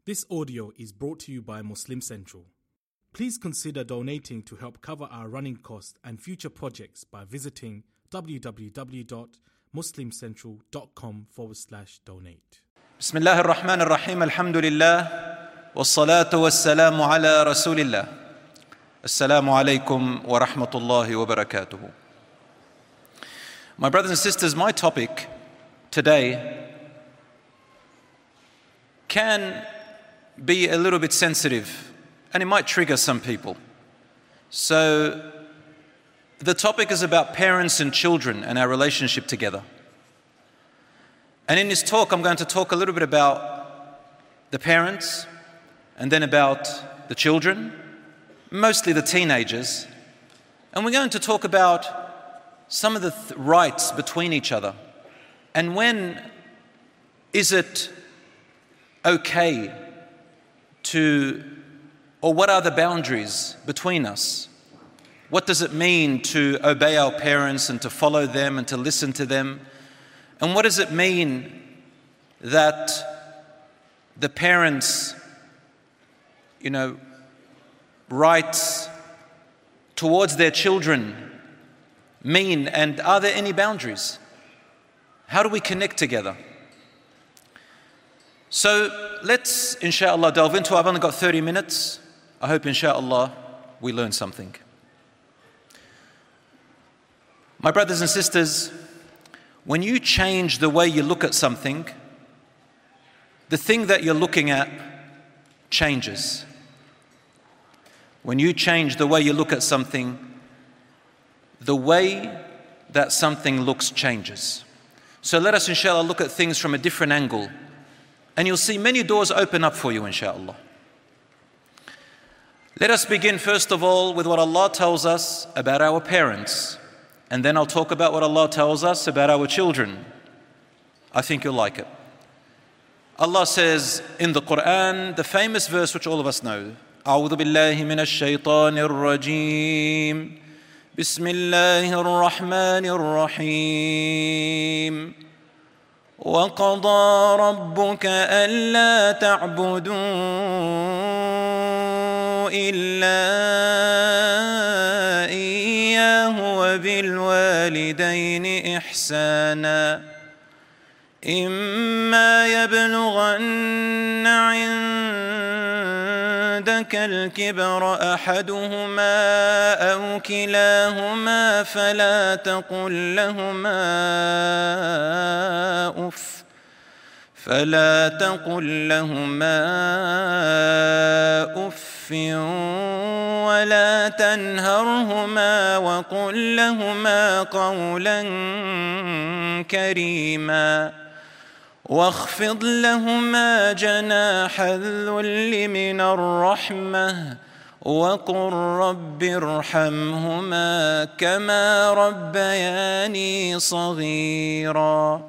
This audio is brought to you by Muslim Central. Please consider donating to help cover our running costs and future projects by visiting www.muslimcentral.com/donate. بسم الله الرحمن الرحيم الحمد لله والصلاة والسلام على رسول الله السلام عليكم ورحمة الله وبركاته. My brothers and sisters, my topic today can be a little bit sensitive and it might trigger some people. So the topic is about parents and children and our relationship together. And in this talk, I'm going to talk a little bit about the parents and then about the children, mostly the teenagers. And we're going to talk about some of the rights between each other. And when is it okay or what are the boundaries between us? What does it mean to obey our parents and to follow them and to listen to them? And what does it mean that the parents, rights towards their children mean, and are there any boundaries? How do we connect together? So let's, inshallah, delve into it. I've only got 30 minutes. I hope, inshallah, we learn something. My brothers and sisters, when you change the way you look at something, the thing that you're looking at changes. When you change the way you look at something, the way that something looks changes. So let us, inshallah, look at things from a different angle. And you'll see many doors open up for you, inshallah. Let us begin, first of all, with what Allah tells us about our parents. And then I'll talk about what Allah tells us about our children. I think you'll like it. Allah says in the Quran, the famous verse which all of us know, أعوذ بالله من الشيطان الرجيم بسم الله الرحمن الرحيم وقضى ربك ألا تعبدوا إلا إياه وبالوالدين إحسانا إما يبلغن عندك الكبر أحدهما أو كلاهما فلا تقل لهما أف ولا تنهرهما وقل لهما قولا كريما واخفض لهما جناح الذل من الرحمة وقل رب ارحمهما كما ربياني صغيرا.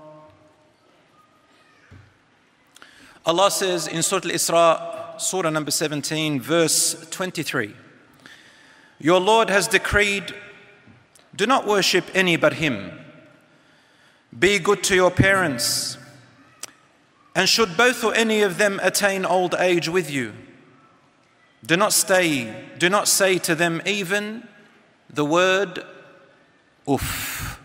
Allah says in Surah Al-Isra, Surah number 17, verse 23, your Lord has decreed, do not worship any but Him. Be good to your parents, and should both or any of them attain old age with you, do not say to them even the word uff.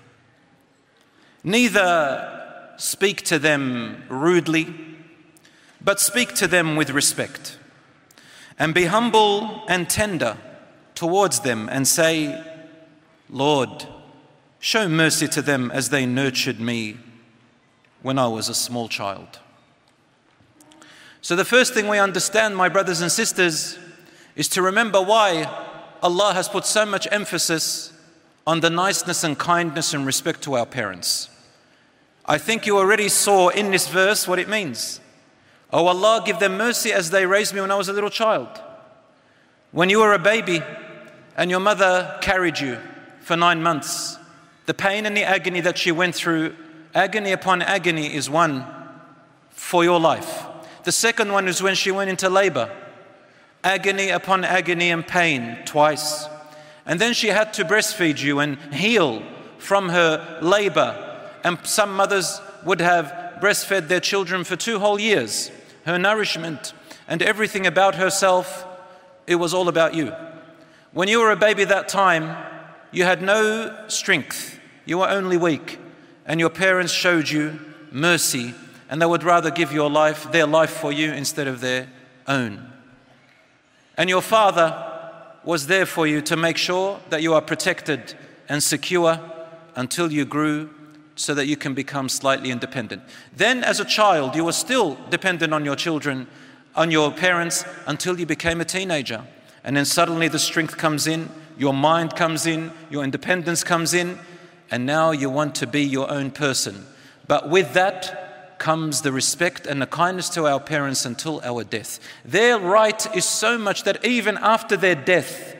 Neither speak to them rudely, but speak to them with respect. And be humble and tender towards them and say, Lord, show mercy to them as they nurtured me when I was a small child. So the first thing we understand, my brothers and sisters, is to remember why Allah has put so much emphasis on the niceness and kindness and respect to our parents. I think you already saw in this verse what it means. Oh Allah, give them mercy as they raised me when I was a little child. When you were a baby and your mother carried you for 9 months, the pain and the agony that she went through, agony upon agony, is one for your life. The second one is when she went into labor, agony upon agony and pain twice. And then she had to breastfeed you and heal from her labor. And some mothers would have breastfed their children for 2 whole years. Her nourishment and everything about herself, it was all about you. When you were a baby that time, you had no strength, you were only weak, and your parents showed you mercy, and they would rather give their life for you instead of their own. And your father was there for you to make sure that you are protected and secure until you grew so that you can become slightly independent. Then as a child, you were still dependent on your children, on your parents, until you became a teenager. And then suddenly the strength comes in, your mind comes in, your independence comes in, and now you want to be your own person. But with that comes the respect and the kindness to our parents until our death. Their right is so much that even after their death,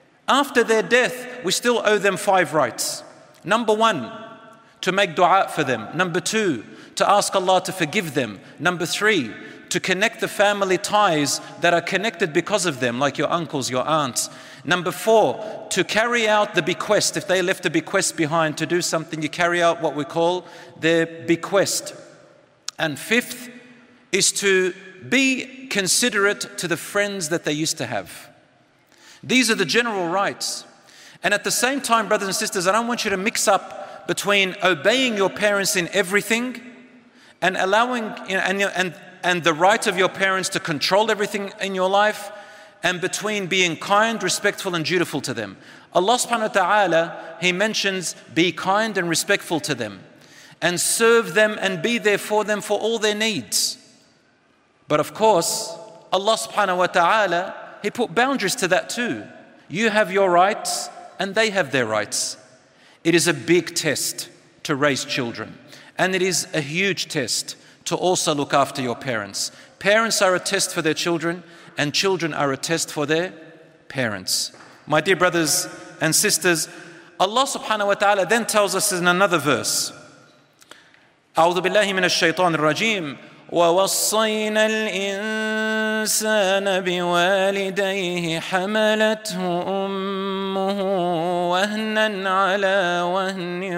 we still owe them 5 rights. Number 1, to make dua for them. Number 2, to ask Allah to forgive them. Number 3, to connect the family ties that are connected because of them, like your uncles, your aunts. Number 4, to carry out the bequest. If they left a bequest behind to do something, you carry out what we call their bequest. And 5th is to be considerate to the friends that they used to have. These are the general rights. And at the same time, brothers and sisters, I don't want you to mix up between obeying your parents in everything and allowing, and the right of your parents to control everything in your life, and between being kind, respectful and dutiful to them. Allah subhanahu wa ta'ala, He mentions be kind and respectful to them and serve them and be there for them for all their needs. But of course, Allah subhanahu wa ta'ala, He put boundaries to that too. You have your rights and they have their rights. It is a big test to raise children, and it is a huge test to also look after your parents. Parents are a test for their children, and children are a test for their parents. My dear brothers and sisters, Allah subhanahu wa ta'ala then tells us in another verse, أعوذ بالله من الشيطان الرجيم ووصينا الإنسان بوالديه حملته أمه وهنا على وهن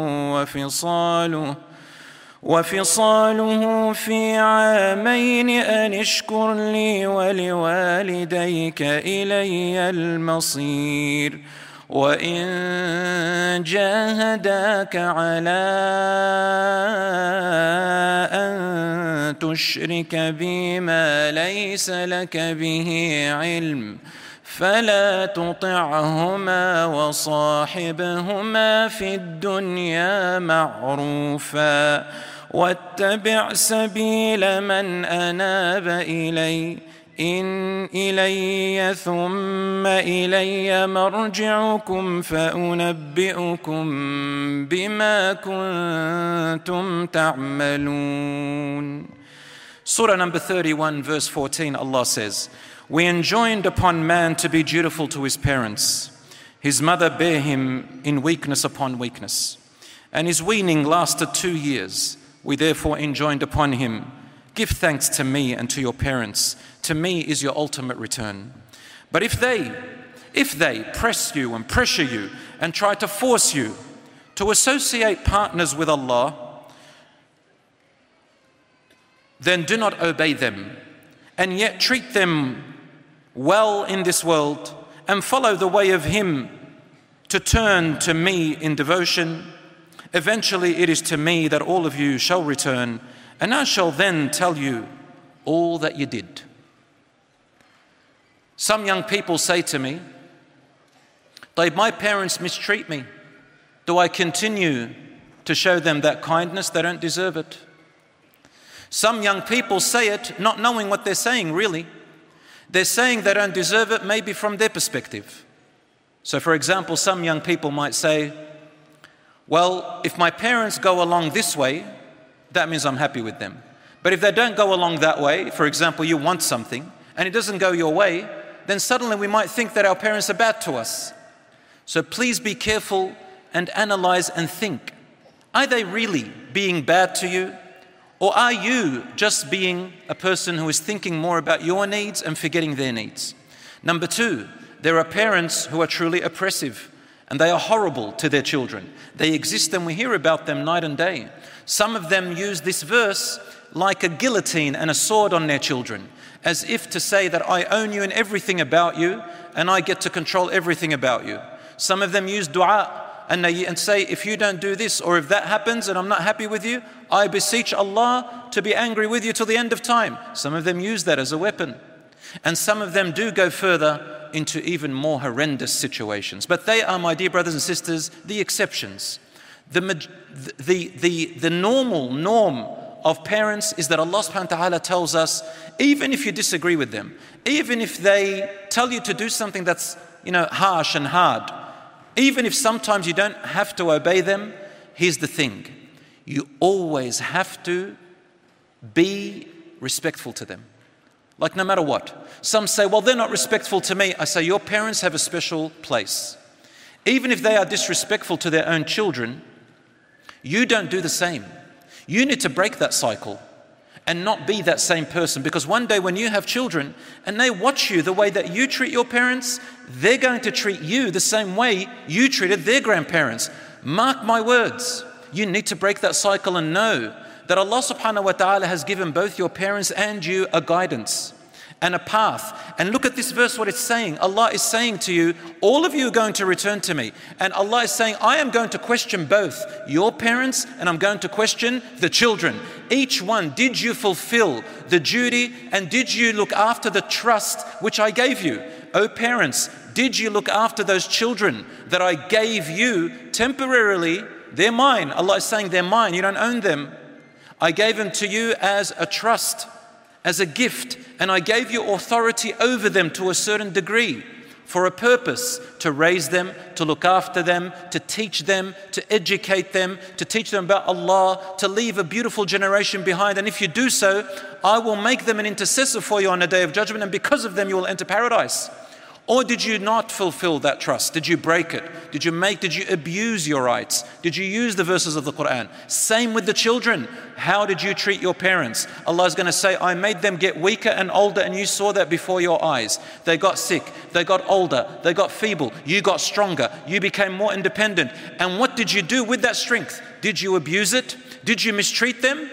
وفصاله في عامين أن اشكر لي ولوالديك إلي المصير وإن جاهداك على أن تشرك بي ما ليس لك به علم فلا تطعهما وصاحبهما في الدنيا معروفا واتبع سبيل من أناب إلي ثم إلي مرجعكم فأنبئكم بما كنتم تعملون. Surah number 31 verse 14, Allah says, we enjoined upon man to be dutiful to his parents. His mother bare him in weakness upon weakness, and his weaning lasted 2 years. We therefore enjoined upon him, give thanks to me and to your parents. To me is your ultimate return. But if they press you and pressure you and try to force you to associate partners with Allah, then do not obey them, and yet treat them well in this world and follow the way of him to turn to me in devotion. Eventually it is to me that all of you shall return, and I shall then tell you all that you did. Some young people say to me, my parents mistreat me. Do I continue to show them that kindness? They don't deserve it. Some young people say it not knowing what they're saying really. They're saying they don't deserve it maybe from their perspective. So for example, some young people might say, well, if my parents go along this way, that means I'm happy with them. But if they don't go along that way, for example, you want something and it doesn't go your way, then suddenly we might think that our parents are bad to us. So please be careful and analyze and think. Are they really being bad to you? Or are you just being a person who is thinking more about your needs and forgetting their needs? Number 2, there are parents who are truly oppressive and they are horrible to their children. They exist and we hear about them night and day. Some of them use this verse like a guillotine and a sword on their children. as if to say that I own you and everything about you, and I get to control everything about you. Some of them use dua and say, if you don't do this, or if that happens and I'm not happy with you, I beseech Allah to be angry with you till the end of time. Some of them use that as a weapon. And some of them do go further into even more horrendous situations. But they are, my dear brothers and sisters, the exceptions. The norm of parents is that Allah subhanahu wa ta'ala tells us, even if you disagree with them, even if they tell you to do something that's, harsh and hard, even if sometimes you don't have to obey them, here's the thing. You always have to be respectful to them. Like no matter what. Some say, well, they're not respectful to me. I say, your parents have a special place. Even if they are disrespectful to their own children, you don't do the same. You need to break that cycle and not be that same person, because one day when you have children and they watch you the way that you treat your parents, they're going to treat you the same way you treated their grandparents. Mark my words. You need to break that cycle and know that Allah subhanahu wa ta'ala has given both your parents and you a guidance and a path. And look at this verse, what it's saying. Allah is saying to you, all of you are going to return to me. And Allah is saying, I am going to question both your parents and I'm going to question the children. Each one, did you fulfill the duty and did you look after the trust which I gave you? O parents, did you look after those children that I gave you temporarily? They're mine. Allah is saying they're mine. You don't own them. I gave them to you as a trust, as a gift, and I gave you authority over them to a certain degree for a purpose, to raise them, to look after them, to teach them, to educate them, to teach them about Allah, to leave a beautiful generation behind. And if you do so, I will make them an intercessor for you on the day of judgment, and because of them you will enter paradise. Or did you not fulfill that trust? Did you break it? Did you abuse your rights? Did you use the verses of the Quran? Same with the children. How did you treat your parents? Allah is going to say, I made them get weaker and older, and you saw that before your eyes. They got sick, they got older, they got feeble, you got stronger, you became more independent. And what did you do with that strength? Did you abuse it? Did you mistreat them?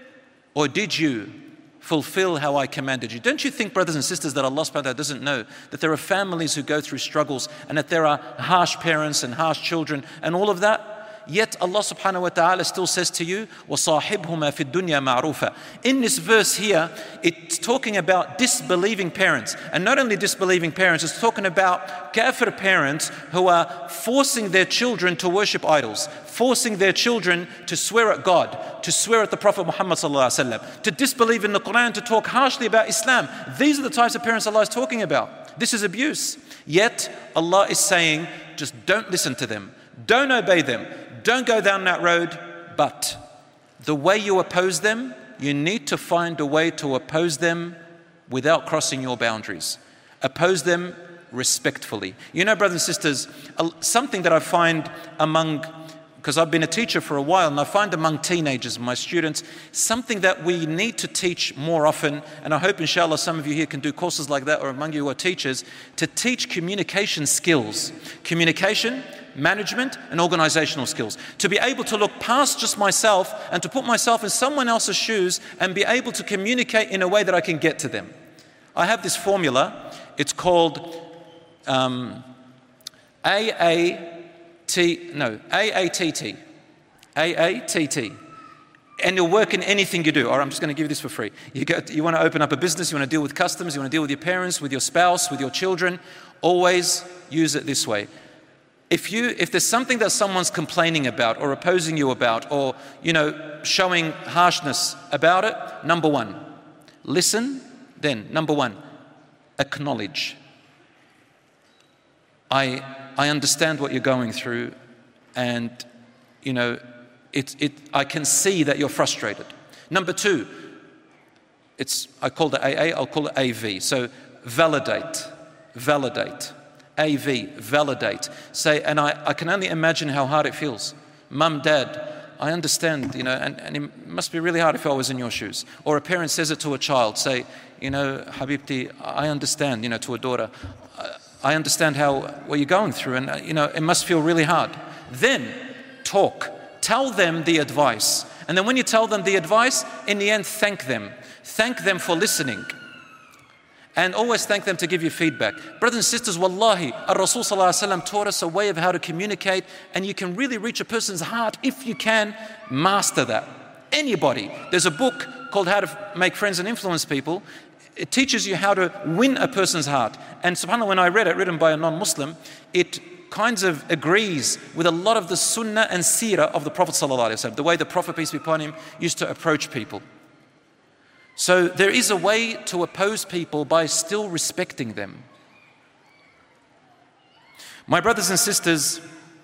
Or did you fulfill how I commanded you? Don't you think, brothers and sisters, that Allah subhanahu wa ta'ala doesn't know that there are families who go through struggles and that there are harsh parents and harsh children and all of that? Yet Allah subhanahu wa ta'ala still says to you, وَصَاحِبْهُمَا فِي الدُّنْيَا مَعْرُوفًا. In this verse here, it's talking about disbelieving parents. And not only disbelieving parents, it's talking about kafir parents who are forcing their children to worship idols, forcing their children to swear at God, to swear at the Prophet Muhammad sallallahu alaihi wasallam, to disbelieve in the Quran, to talk harshly about Islam. These are the types of parents Allah is talking about. This is abuse. Yet Allah is saying, just don't listen to them. Don't obey them. Don't go down that road. But the way you oppose them, you need to find a way to oppose them without crossing your boundaries. Oppose them respectfully. You know, brothers and sisters, something that I find among, because I've been a teacher for a while, and I find among teenagers, my students, something that we need to teach more often, and I hope inshallah some of you here can do courses like that, or among you who are teachers, to teach communication skills. Communication, management and organizational skills. To be able to look past just myself and to put myself in someone else's shoes and be able to communicate in a way that I can get to them. I have this formula. It's called AATT. AATT. And it'll work in anything you do. All right, I'm just going to give you this for free. You want to open up a business, you want to deal with customers, you want to deal with your parents, with your spouse, with your children. Always use it this way. If there's something that someone's complaining about or opposing you about or, showing harshness about it, number one, listen. Then, number one, acknowledge. I understand what you're going through, and, I can see that you're frustrated. Number two, I called it AA, I'll call it AV. So validate. AV, validate. Say, and I can only imagine how hard it feels. Mum, Dad, I understand, and it must be really hard if I was in your shoes. Or a parent says it to a child, say, Habibti, I understand, to a daughter, I understand what you're going through, and, it must feel really hard. Then talk. Tell them the advice. And then when you tell them the advice, in the end, thank them. Thank them for listening. And always thank them to give you feedback. Brothers and sisters, wallahi, Rasul taught us a way of how to communicate, and you can really reach a person's heart if you can master that. Anybody. There's a book called How to Make Friends and Influence People. It teaches you how to win a person's heart. And subhanAllah, when I read it, written by a non-Muslim, it kinds of agrees with a lot of the sunnah and seerah of the Prophet ﷺ, the way the Prophet, peace be upon him, used to approach people. So there is a way to oppose people by still respecting them. My brothers and sisters,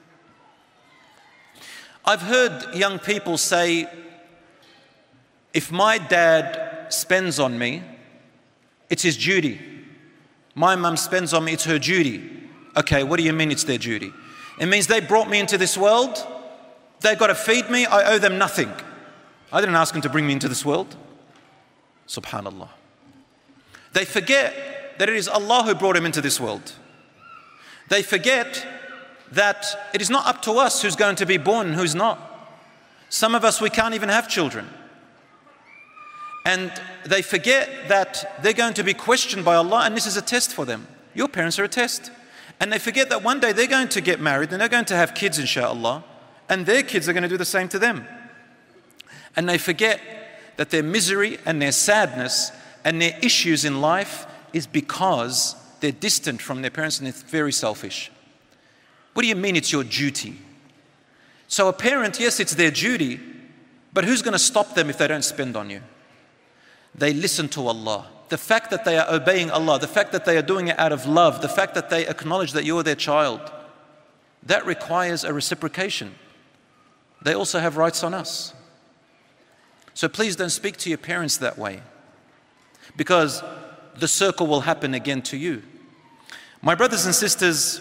I've heard young people say, if my dad spends on me, it's his duty. My mum spends on me, it's her duty. Okay, what do you mean it's their duty? It means they brought me into this world, they've got to feed me, I owe them nothing. I didn't ask them to bring me into this world. Subhanallah. They forget that it is Allah who brought him into this world. They forget that it is not up to us who's going to be born and who's not. Some of us, we can't even have children. And they forget that they're going to be questioned by Allah, and this is a test for them. Your parents are a test. And they forget that one day they're going to get married and they're going to have kids, inshallah, and their kids are going to do the same to them. And they forget that their misery and their sadness and their issues in life is because they're distant from their parents and they're very selfish. What do you mean it's your duty? So a parent, yes, it's their duty, but who's going to stop them if they don't spend on you? They listen to Allah. The fact that they are obeying Allah, the fact that they are doing it out of love, the fact that they acknowledge that you're their child, that requires a reciprocation. They also have rights on us. So please don't speak to your parents that way, because the circle will happen again to you. My brothers and sisters,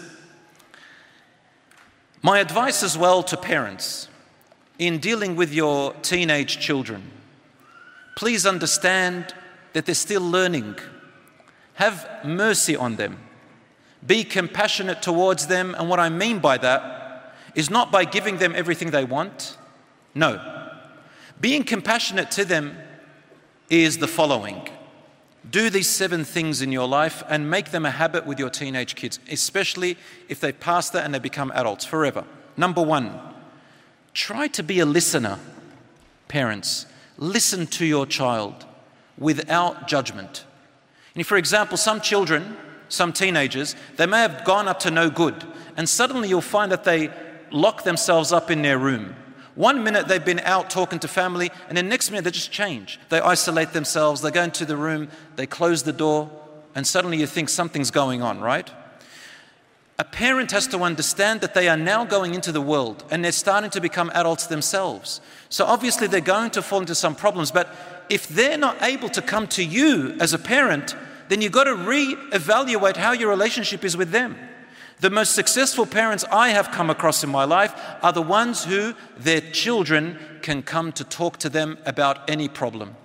my advice as well to parents in dealing with your teenage children, please understand that they're still learning. Have mercy on them. Be compassionate towards them. And what I mean by that is not by giving them everything they want. No. Being compassionate to them is the following. Do these 7 things in your life and make them a habit with your teenage kids, especially if they pass that and they become adults forever. Number 1, try to be a listener. Parents, listen to your child without judgment. And for example, some children, some teenagers, they may have gone up to no good, and suddenly you'll find that they lock themselves up in their room. One minute they've been out talking to family, and the next minute they just change. They isolate themselves, they go into the room, they close the door, and suddenly you think something's going on, right? A parent has to understand that they are now going into the world and they're starting to become adults themselves. So obviously they're going to fall into some problems, but if they're not able to come to you as a parent, then you've got to re-evaluate how your relationship is with them. The most successful parents I have come across in my life are the ones who their children can come to talk to them about any problem.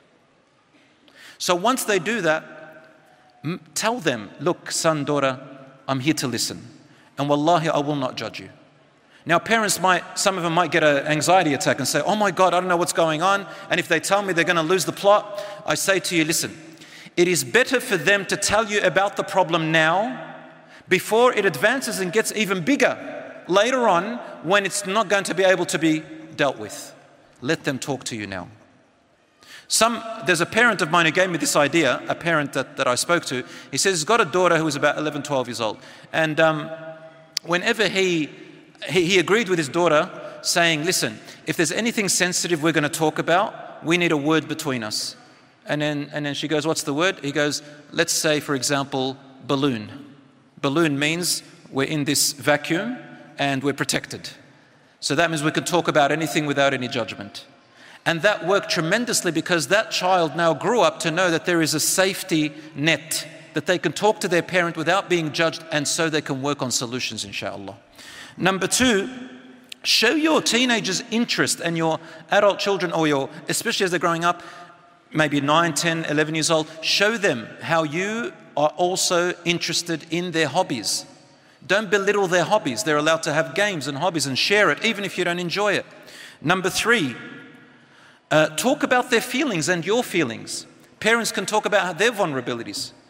So once they do that, tell them, look, son, daughter, I'm here to listen. And wallahi, I will not judge you. Now parents some of them might get an anxiety attack and say, oh my God, I don't know what's going on. And if they tell me they're going to lose the plot, I say to you, listen, it is better for them to tell you about the problem now before it advances and gets even bigger later on when it's not going to be able to be dealt with. Let them talk to you now. There's a parent of mine who gave me this idea, a parent that I spoke to. He says he's got a daughter who was about 11, 12 years old. And whenever he agreed with his daughter, saying, listen, if there's anything sensitive we're going to talk about, we need a word between us. And then she goes, what's the word? He goes, let's say, for example, balloon. Balloon means we're in this vacuum and we're protected. So that means we can talk about anything without any judgment. And that worked tremendously because that child now grew up to know that there is a safety net, that they can talk to their parent without being judged, and so they can work on solutions, inshallah. Number 2, show your teenagers interest, and your adult children, or especially as they're growing up, maybe 9, 10, 11 years old, show them how you are also interested in their hobbies. Don't belittle their hobbies. They're allowed to have games and hobbies and share it, even if you don't enjoy it. Number 3, talk about their feelings and your feelings. Parents can talk about their vulnerabilities.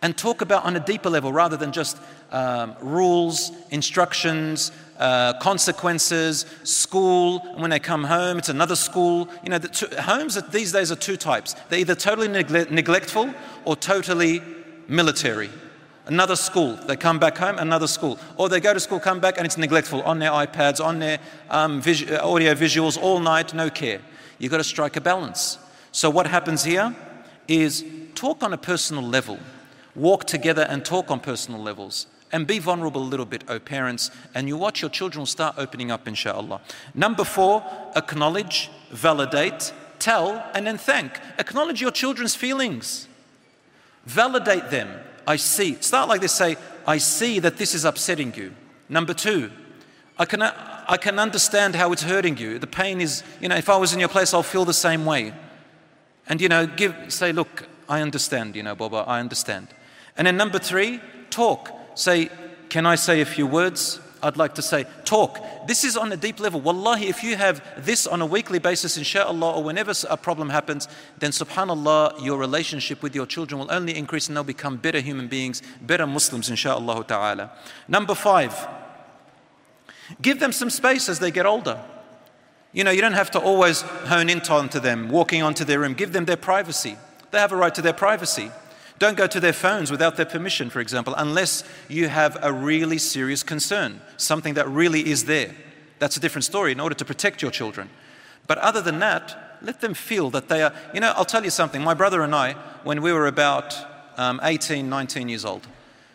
and talk about on a deeper level rather than just rules, instructions, consequences, school. And when they come home, it's another school. You know, homes these days are two types. They're either totally neglectful or totally military. Another school, they come back home, another school. Or they go to school, come back, and it's neglectful on their iPads, on their audio visuals all night, no care. You've got to strike a balance. So what happens here is talk on a personal level. Walk together and talk on personal levels. And be vulnerable a little bit, parents. And you watch your children will start opening up, inshallah. Number 4, acknowledge, validate, tell, and then thank. Acknowledge your children's feelings. Validate them. I see. Start like this, say, I see that this is upsetting you. Number 2, I can understand how it's hurting you. The pain is, if I was in your place, I'll feel the same way. And, say, look, I understand, Baba, I understand. And then number 3, talk. Say, can I say a few words? I'd like to say, talk. This is on a deep level. Wallahi, if you have this on a weekly basis, inshallah, or whenever a problem happens, then subhanallah, your relationship with your children will only increase and they'll become better human beings, better Muslims, inshallah ta'ala. Number 5, give them some space as they get older. You don't have to always hone in onto them, walking onto their room. Give them their privacy. They have a right to their privacy. Don't go to their phones without their permission, for example, unless you have a really serious concern, something that really is there. That's a different story in order to protect your children. But other than that, let them feel that they are, I'll tell you something. My brother and I, when we were about 18, 19 years old,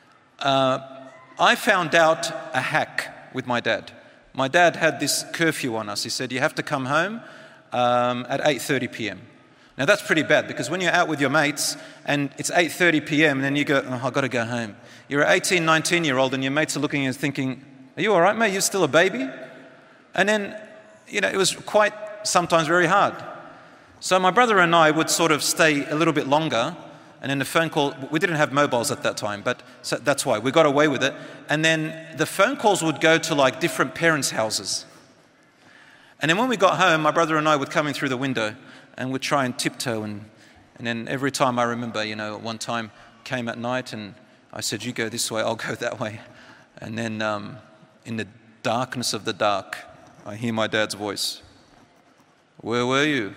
I found out a hack with my dad. My dad had this curfew on us. He said, you have to come home at 8:30 p.m. Now that's pretty bad because when you're out with your mates and it's 8:30 p.m. and then you go, I've got to go home. You're an 18, 19-year-old and your mates are looking and thinking, are you all right, mate? You're still a baby? And then, it was quite sometimes very hard. So my brother and I would sort of stay a little bit longer, and then the phone call, we didn't have mobiles at that time, but so that's why we got away with it. And then the phone calls would go to like different parents' houses. And then when we got home, my brother and I would come in through the window and would try and tiptoe. And then every time I remember, one time came at night and I said, you go this way, I'll go that way. And then in the darkness of the dark, I hear my dad's voice. Where were you?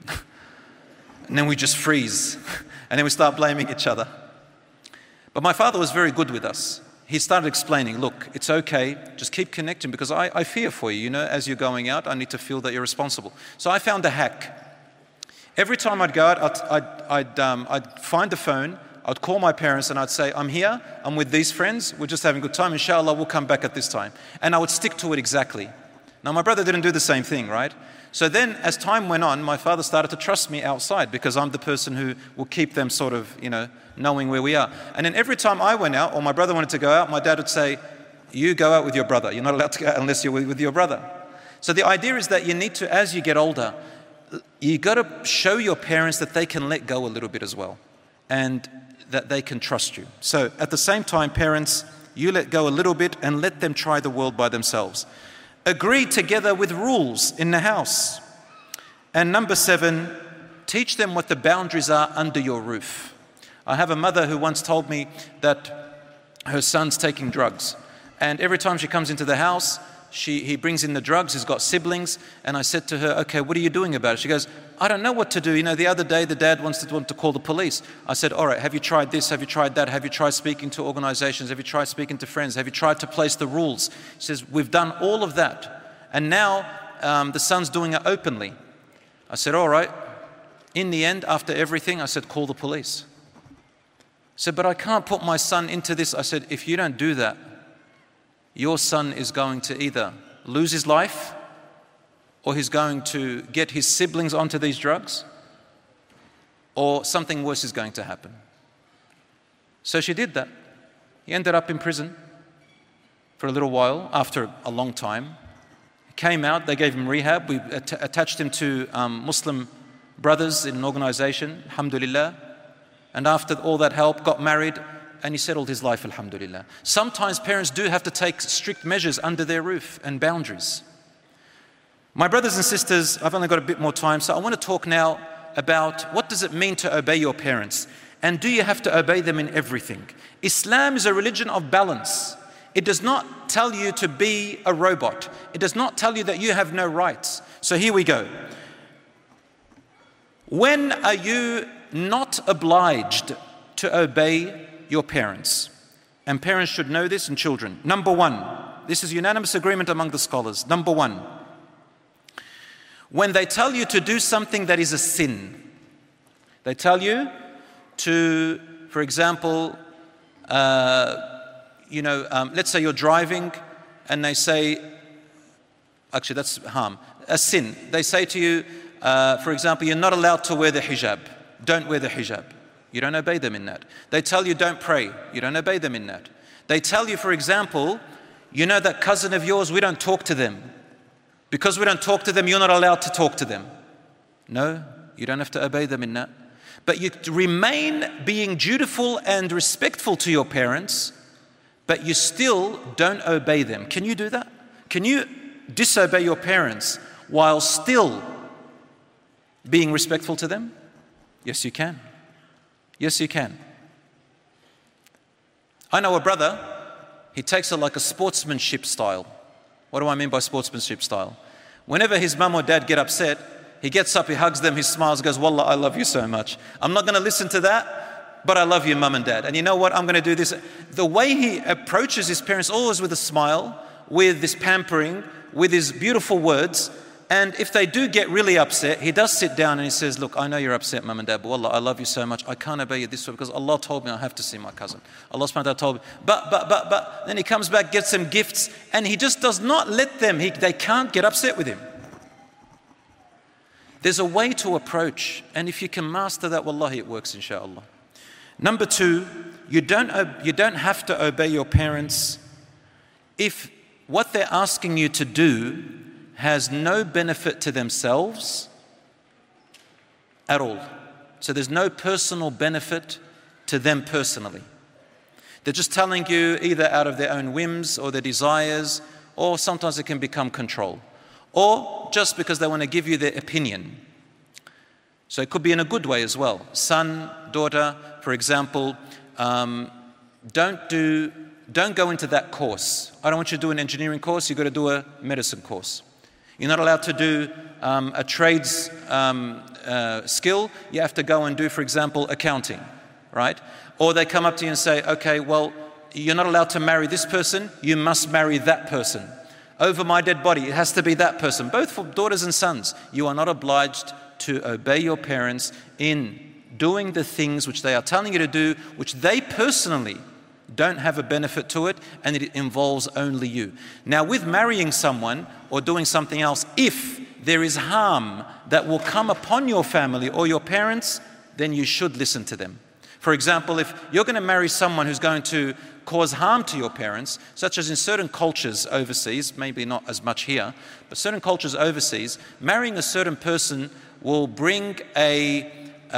And then we just freeze. And then we start blaming each other. But my father was very good with us. He started explaining, look, it's okay, just keep connecting because I fear for you, as you're going out, I need to feel that you're responsible. So I found a hack. Every time I'd go out, I'd find the phone, I'd call my parents and I'd say, I'm here, I'm with these friends, we're just having a good time, inshallah, we'll come back at this time. And I would stick to it exactly. Now my brother didn't do the same thing, right? So then as time went on, my father started to trust me outside because I'm the person who will keep them sort of, knowing where we are. And then every time I went out or my brother wanted to go out, my dad would say, you go out with your brother. You're not allowed to go out unless you're with your brother. So the idea is that you need to, as you get older, you got to show your parents that they can let go a little bit as well and that they can trust you. So at the same time, parents, you let go a little bit and let them try the world by themselves. Agree together with rules in the house. And number 7, teach them what the boundaries are under your roof. I have a mother who once told me that her son's taking drugs. And every time she comes into the house, he brings in the drugs, he's got siblings. And I said to her, okay, what are you doing about it? She goes, I don't know what to do. The other day the dad wanted to call the police. I said, all right, have you tried this? Have you tried that? Have you tried speaking to organizations? Have you tried speaking to friends? Have you tried to place the rules? She says, we've done all of that. And now the son's doing it openly. I said, all right. In the end, after everything, I said, call the police. I said, but I can't put my son into this. I said, if you don't do that, your son is going to either lose his life or he's going to get his siblings onto these drugs or something worse is going to happen. So she did that. He ended up in prison for a little while after a long time. He came out, they gave him rehab. We attached him to Muslim brothers in an organization, alhamdulillah. And after all that help, got married, and he settled his life, alhamdulillah. Sometimes parents do have to take strict measures under their roof and boundaries. My brothers and sisters, I've only got a bit more time, so I want to talk now about what does it mean to obey your parents. And do you have to obey them in everything? Islam is a religion of balance. It does not tell you to be a robot. It does not tell you that you have no rights. So here we go. When are you not obliged to obey your parents? And parents should know this, and children. Number one, this is unanimous agreement among the scholars. Number one, when they tell you to do something that is a sin. They tell you to, for example, let's say you're driving and they say, actually that's harm, a sin. They say to you, for example, you're not allowed to wear the hijab. Don't wear the hijab. You don't obey them in that. They tell you don't pray. You don't obey them in that. They tell you, for example, you know that cousin of yours, we don't talk to them. Because we don't talk to them, you're not allowed to talk to them. No, you don't have to obey them in that. But you remain being dutiful and respectful to your parents, but you still don't obey them. Can you do that? Can you disobey your parents while still being respectful to them? Yes, you can. Yes, you can. I know a brother, he takes it like a sportsmanship style. What do I mean by sportsmanship style? Whenever his mum or dad get upset, he gets up, he hugs them, he smiles, goes, Wallah, I love you so much. I'm not going to listen to that, but I love you, mum and dad. And you know what? I'm going to do this. The way he approaches his parents, always with a smile, with this pampering, with his beautiful words. And if they do get really upset, he does sit down and he says, look, I know you're upset, mum and dad, but Wallah, I love you so much. I can't obey you this way because Allah told me I have to see my cousin. Allah subhanahu wa ta'ala told me, but. Then he comes back, gets some gifts, and he just does not let them, they can't get upset with him. There's a way to approach, and if you can master that, wallahi, it works, inshallah. Number two, you don't have to obey your parents if what they're asking you to do has no benefit to themselves at all. So there's no personal benefit to them personally. They're just telling you either out of their own whims or their desires, or sometimes it can become control, or just because they want to give you their opinion. So it could be in a good way as well. Son, daughter, for example, don't go into that course. I don't want you to do an engineering course, you've got to do a medicine course. You're not allowed to do a trades skill. You have to go and do, for example, accounting, right? Or they come up to you and say, okay, well, you're not allowed to marry this person, you must marry that person. Over my dead body, it has to be that person. Both for daughters and sons. You are not obliged to obey your parents in doing the things which they are telling you to do, which they personally don't have a benefit to it, and it involves only you. Now, with marrying someone or doing something else, if there is harm that will come upon your family or your parents, then you should listen to them. For example, if you're going to marry someone who's going to cause harm to your parents, such as in certain cultures overseas, maybe not as much here, but certain cultures overseas, marrying a certain person will bring a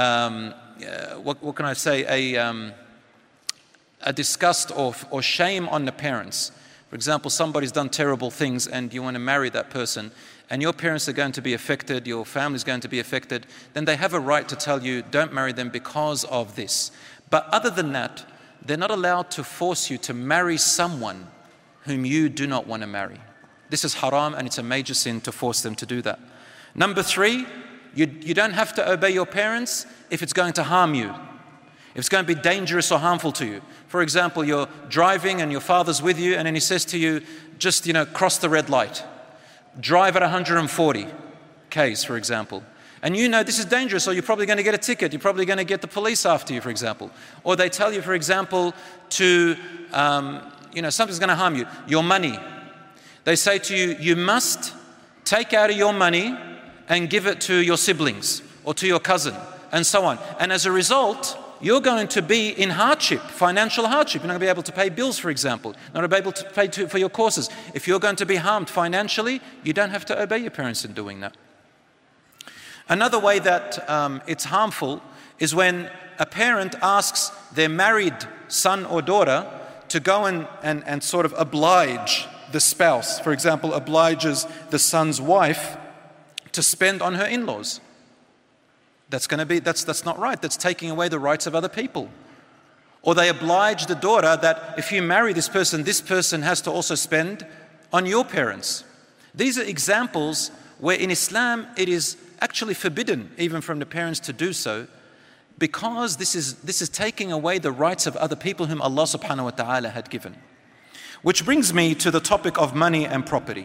disgust or shame on the parents. For example, somebody's done terrible things and you want to marry that person, and your parents are going to be affected, your family's going to be affected, then they have a right to tell you, don't marry them because of this. But other than that, they're not allowed to force you to marry someone whom you do not want to marry. This is haram, and it's a major sin to force them to do that. Number three, you don't have to obey your parents if it's going to harm you. If it's going to be dangerous or harmful to you. For example, you're driving and your father's with you, and then he says to you, just, cross the red light. Drive at 140 Ks, for example. And you know this is dangerous, or you're probably going to get a ticket. You're probably going to get the police after you, for example. Or they tell you, for example, to, something's going to harm you. Your money. They say to you, you must take out of your money and give it to your siblings or to your cousin, and so on. And as a result, you're going to be in hardship, financial hardship. You're not going to be able to pay bills, for example. You're not going to be able to pay for your courses. If you're going to be harmed financially, you don't have to obey your parents in doing that. Another way that it's harmful is when a parent asks their married son or daughter to go and sort of oblige the spouse. For example, obliges the son's wife to spend on her in-laws. That's not right. That's taking away the rights of other people. Or they oblige the daughter that if you marry this person has to also spend on your parents. These are examples where in Islam it is actually forbidden even from the parents to do so, because this is taking away the rights of other people whom Allah subhanahu wa ta'ala had given. Which brings me to the topic of money and property.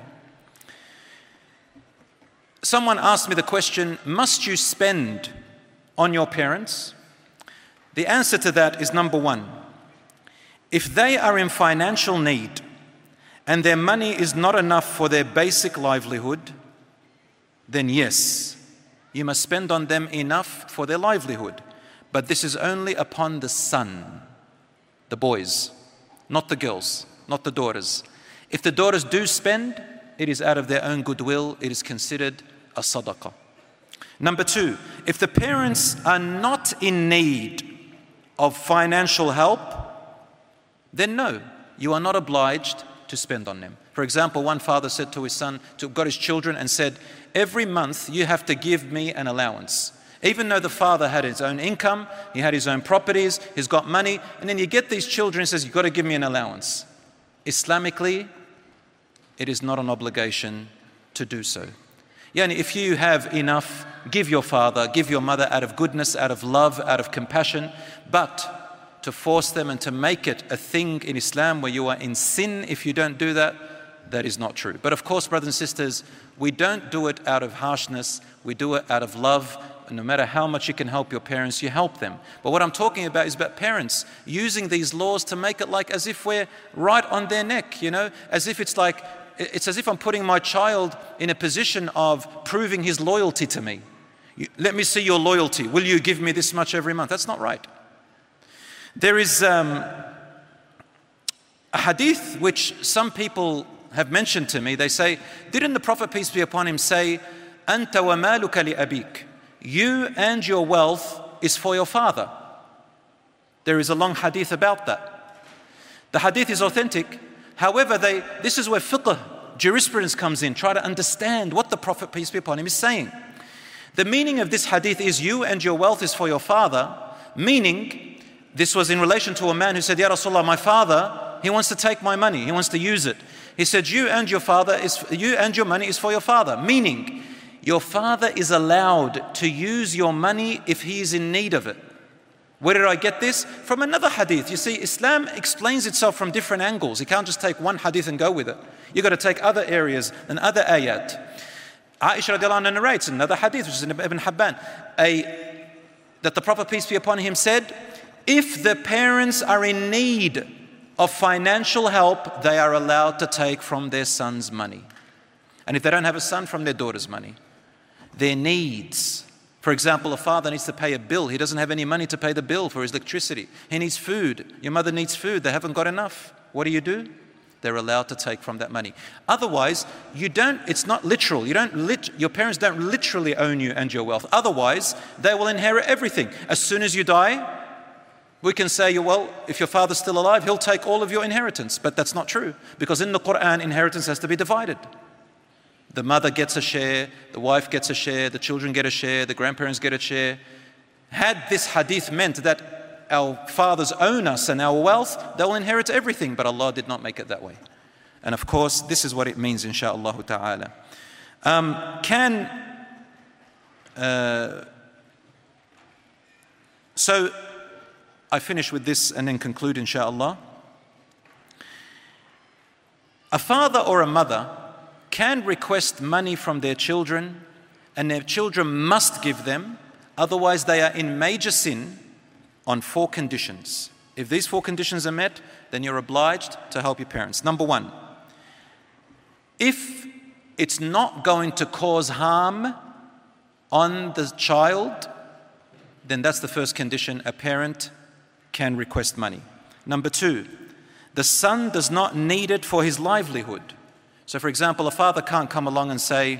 Someone asked me the question, must you spend on your parents? The answer to that is number one, if they are in financial need and their money is not enough for their basic livelihood, then yes, you must spend on them enough for their livelihood. But this is only upon the son, the boys, not the girls, not the daughters. If the daughters do spend, it is out of their own goodwill, it is considered a sadaqah. Number two, if the parents are not in need of financial help, then no, you are not obliged to spend on them. For example, one father said to his son, got his children and said, every month you have to give me an allowance. Even though the father had his own income, he had his own properties, he's got money, and then you get these children and says, you've got to give me an allowance. Islamically, it is not an obligation to do so. Yani if you have enough, give your father, give your mother out of goodness, out of love, out of compassion, but to force them and to make it a thing in Islam where you are in sin if you don't do that, that is not true. But of course, brothers and sisters, we don't do it out of harshness, we do it out of love. No matter how much you can help your parents, you help them. But what I'm talking about is about parents using these laws to make it like as if we're right on their neck, as if it's as if I'm putting my child in a position of proving his loyalty to me. Let me see your loyalty. Will you give me this much every month? That's not right. There is a hadith which some people have mentioned to me. They say, didn't the Prophet, peace be upon him, say, "Anta wa maluka li abik." You and your wealth is for your father. There is a long hadith about that. The hadith is authentic. However, this is where fiqh, jurisprudence comes in. Try to understand what the Prophet, peace be upon him, is saying. The meaning of this hadith is you and your wealth is for your father, meaning this was in relation to a man who said, Ya Rasulullah, my father, he wants to take my money, he wants to use it. He said, you and your money is for your father, meaning your father is allowed to use your money if he is in need of it. Where did I get this? From another hadith. You see, Islam explains itself from different angles. You can't just take one hadith and go with it. You've got to take other areas and other ayat. Aisha radiallahu anha narrates another hadith, which is in Ibn Hibban, that the Prophet, peace be upon him, said, if the parents are in need of financial help, they are allowed to take from their son's money. And if they don't have a son, from their daughter's money. Their needs. For example, a father needs to pay a bill. He doesn't have any money to pay the bill for his electricity. He needs food. Your mother needs food. They haven't got enough. What do? They're allowed to take from that money. Otherwise, it's not literal. Your parents don't literally own you and your wealth. Otherwise, they will inherit everything. As soon as you die, we can say, well, if your father's still alive, he'll take all of your inheritance. But that's not true. Because in the Quran, inheritance has to be divided. The mother gets a share, the wife gets a share, the children get a share, the grandparents get a share. Had this hadith meant that our fathers own us and our wealth, they'll inherit everything, but Allah did not make it that way. And of course, this is what it means, insha'Allah ta'ala. So I finish with this and then conclude, insha'Allah. A father or a mother can request money from their children, and their children must give them, otherwise they are in major sin, on 4 conditions. If these 4 conditions are met, then you're obliged to help your parents. Number 1, if it's not going to cause harm on the child, then that's the first condition. A parent can request money. Number 2, the son does not need it for his livelihood. So for example, a father can't come along and say,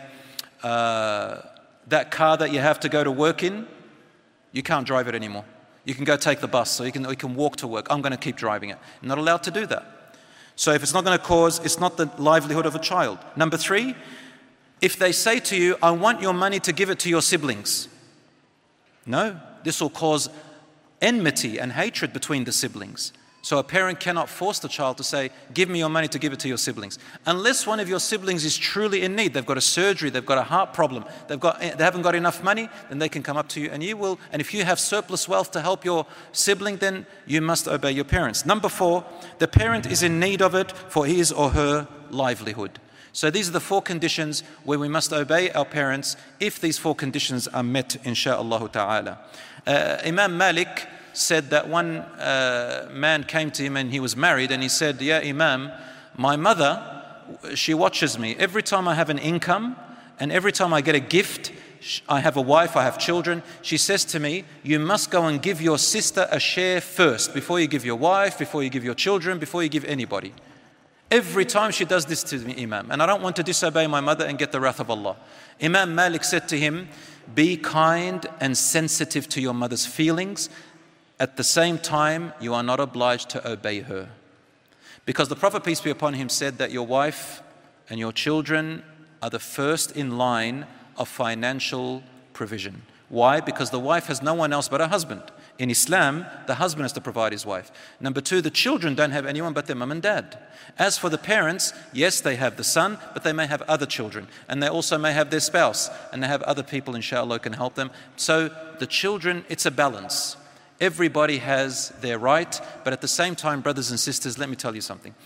that car that you have to go to work in, you can't drive it anymore. You can go take the bus, so you can walk to work. I'm going to keep driving it. You're not allowed to do that. So if it's not going to cause, it's not the livelihood of a child. Number 3, if they say to you, I want your money to give it to your siblings. No, this will cause enmity and hatred between the siblings. So a parent cannot force the child to say, give me your money to give it to your siblings. Unless one of your siblings is truly in need, they've got a surgery, they've got a heart problem, they haven't got enough money, then they can come up to you and you will. And if you have surplus wealth to help your sibling, then you must obey your parents. Number 4, the parent is in need of it for his or her livelihood. So these are the 4 conditions where we must obey our parents if these 4 conditions are met, insha'Allah ta'ala. Imam Malik said that one man came to him and he was married and he said, "Ya Imam, my mother, she watches me. Every time I have an income and every time I get a gift, I have a wife, I have children, she says to me, you must go and give your sister a share first before you give your wife, before you give your children, before you give anybody." Every time she does this to me, Imam, and I don't want to disobey my mother and get the wrath of Allah. Imam Malik said to him, be kind and sensitive to your mother's feelings. At the same time, you are not obliged to obey her. Because the Prophet, peace be upon him, said that your wife and your children are the first in line of financial provision. Why? Because the wife has no one else but her husband. In Islam, the husband has to provide his wife. Number 2, the children don't have anyone but their mum and dad. As for the parents, yes, they have the son, but they may have other children. And they also may have their spouse. And they have other people, inshallah, who can help them. So the children, it's a balance. Everybody has their right, but at the same time, brothers and sisters, let me tell you something.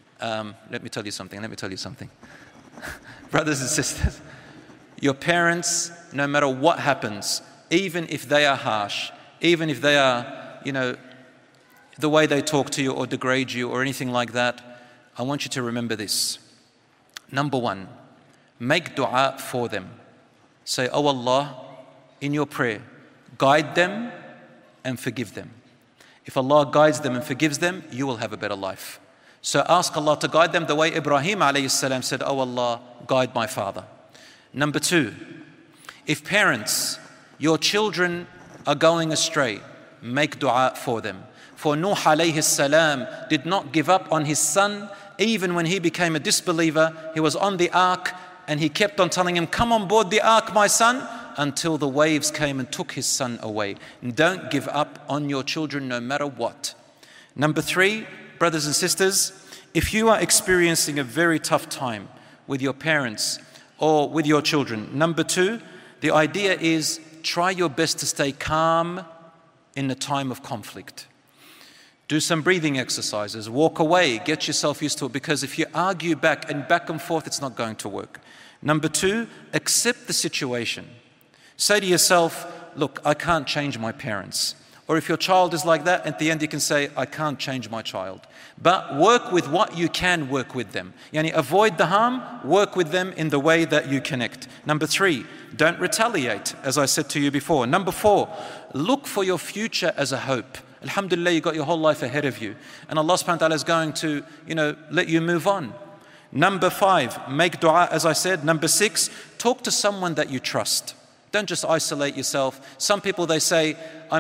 Brothers and sisters, your parents, no matter what happens, even if they are harsh, even if they are, the way they talk to you or degrade you or anything like that, I want you to remember this. Number 1, make dua for them. Say, oh Allah, in your prayer, guide them and forgive them. If Allah guides them and forgives them, you will have a better life. So ask Allah to guide them the way Ibrahim alayhi salam said, oh Allah, guide my father. Number 2, if parents, your children are going astray, make dua for them. For Nuh alayhi salam did not give up on his son, even when he became a disbeliever. He was on the ark and he kept on telling him, come on board the ark, my son, until the waves came and took his son away. Don't give up on your children no matter what. Number 3, brothers and sisters, if you are experiencing a very tough time with your parents or with your children, number 2, the idea is try your best to stay calm in the time of conflict. Do some breathing exercises, walk away, get yourself used to it, because if you argue back and forth, it's not going to work. Number 2, accept the situation. Say to yourself, look, I can't change my parents. Or if your child is like that, at the end you can say, I can't change my child. But work with what you can work with them. Yani avoid the harm, work with them in the way that you connect. Number 3, don't retaliate, as I said to you before. Number 4, look for your future as a hope. Alhamdulillah, you got your whole life ahead of you. And Allah subhanahu wa ta'ala is going to, let you move on. Number 5, make dua, as I said. Number 6, talk to someone that you trust. Don't just isolate yourself. Some people, they say,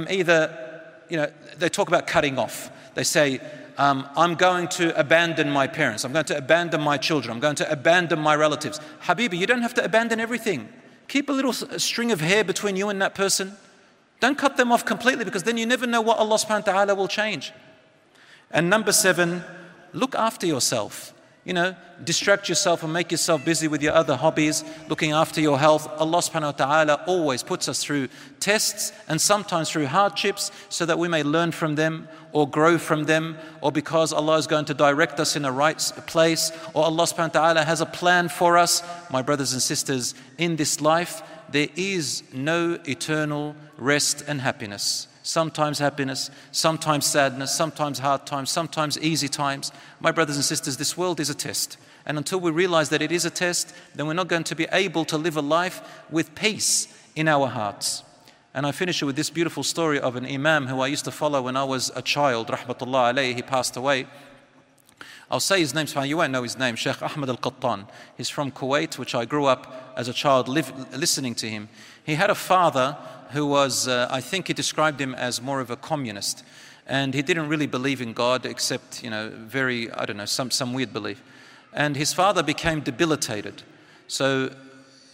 they talk about cutting off. They say, I'm going to abandon my parents. I'm going to abandon my children. I'm going to abandon my relatives. Habibi, you don't have to abandon everything. Keep a little string of hair between you and that person. Don't cut them off completely, because then you never know what Allah subhanahu wa ta'ala will change. And number 7, look after yourself. Distract yourself and make yourself busy with your other hobbies, looking after your health. Allah subhanahu wa ta'ala always puts us through tests and sometimes through hardships so that we may learn from them or grow from them, or because Allah is going to direct us in a right place, or Allah subhanahu wa ta'ala has a plan for us. My brothers and sisters, in this life, there is no eternal rest and happiness. Sometimes happiness, sometimes sadness, sometimes hard times, sometimes easy times. My brothers and sisters, this world is a test. And until we realize that it is a test, then we're not going to be able to live a life with peace in our hearts. And I finish it with this beautiful story of an imam who I used to follow when I was a child, rahmatullah alayhi. He passed away. I'll say his name, you won't know his name, Sheikh Ahmed Al-Qattan. He's from Kuwait, which I grew up as a child listening to him. He had a father who was, I think he described him as more of a communist. And he didn't really believe in God, except, some weird belief. And his father became debilitated. So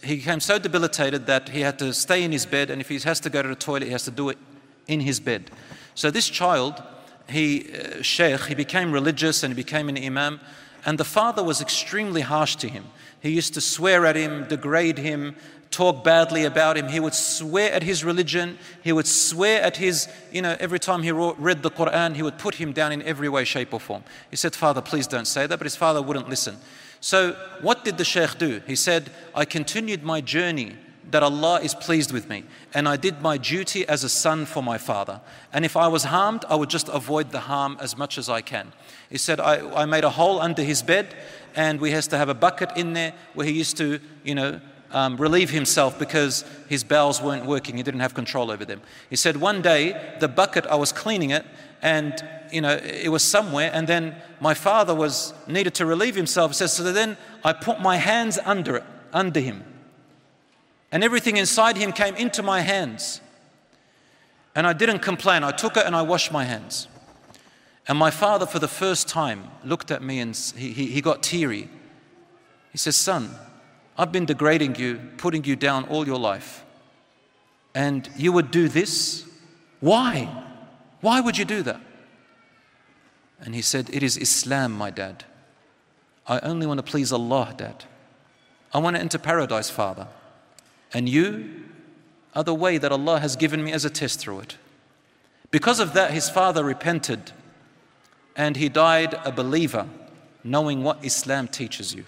he became so debilitated that he had to stay in his bed, and if he has to go to the toilet, he has to do it in his bed. So this child, Sheikh, he became religious and he became an imam, and the father was extremely harsh to him. He used to swear at him, degrade him, talk badly about him. He would swear at his religion. He would swear at his, every time he read the Quran, he would put him down in every way, shape or form. He said, "Father, please don't say that," but his father wouldn't listen. So what did the Sheikh do? He said, "I continued my journey that Allah is pleased with me, and I did my duty as a son for my father. And if I was harmed, I would just avoid the harm as much as I can." He said, I made a hole under his bed, and we used to have a bucket in there where he used to, relieve himself because his bowels weren't working. He didn't have control over them. He said, one day, the bucket, I was cleaning it, and it was somewhere, and then my father needed to relieve himself. He says, so then I put my hands under him. And everything inside him came into my hands. And I didn't complain. I took it and I washed my hands. And my father, for the first time, looked at me and he got teary. He says, "Son, I've been degrading you, putting you down all your life. And you would do this? Why? Why would you do that?" And he said, "It is Islam, my dad. I only want to please Allah, Dad. I want to enter paradise, Father. And you are the way that Allah has given me as a test through it." Because of that, his father repented and he died a believer, knowing what Islam teaches you.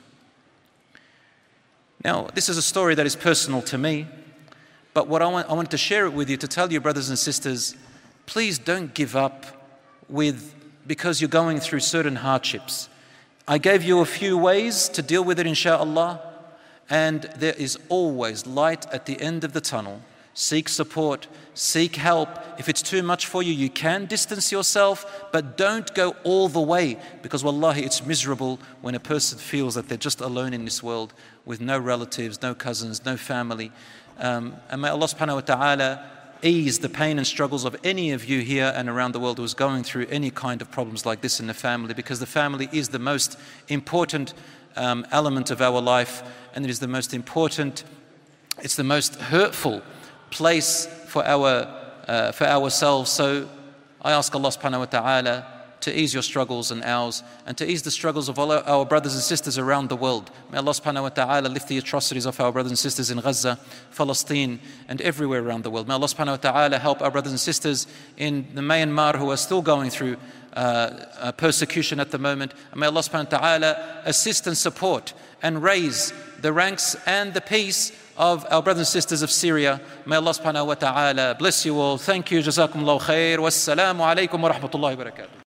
Now, this is a story that is personal to me, but what I want to share it with you to tell you, brothers and sisters, please don't give up because you're going through certain hardships. I gave you a few ways to deal with it, inshallah. And there is always light at the end of the tunnel. Seek support, seek help. If it's too much for you, you can distance yourself, but don't go all the way, because wallahi, it's miserable when a person feels that they're just alone in this world with no relatives, no cousins, no family. And may Allah subhanahu wa ta'ala ease the pain and struggles of any of you here and around the world who is going through any kind of problems like this in the family, because the family is the most important element of our life, and it is the most important, it's the most hurtful place for ourselves. So I ask Allah subhanahu wa ta'ala to ease your struggles and ours, and to ease the struggles of all our brothers and sisters around the world. May Allah subhanahu wa ta'ala lift the atrocities of our brothers and sisters in Gaza, Palestine, and everywhere around the world. May Allah subhanahu wa ta'ala help our brothers and sisters in the Myanmar who are still going through persecution at the moment. And may Allah subhanahu wa ta'ala assist and support and raise the ranks and the peace of our brothers and sisters of Syria. May Allah subhanahu wa ta'ala bless you all. Thank you. Jazakumullahu khair. Wassalamu alaikum wa rahmatullahi wa barakatuh.